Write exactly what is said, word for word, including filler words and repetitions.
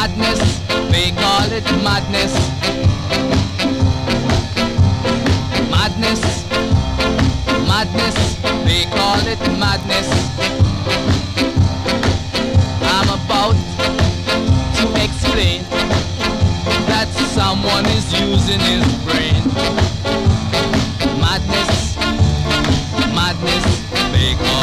Madness, they call it madness. Madness, madness, they call it madness. I'm about to explain that someone is using his brain. Madness, madness, they call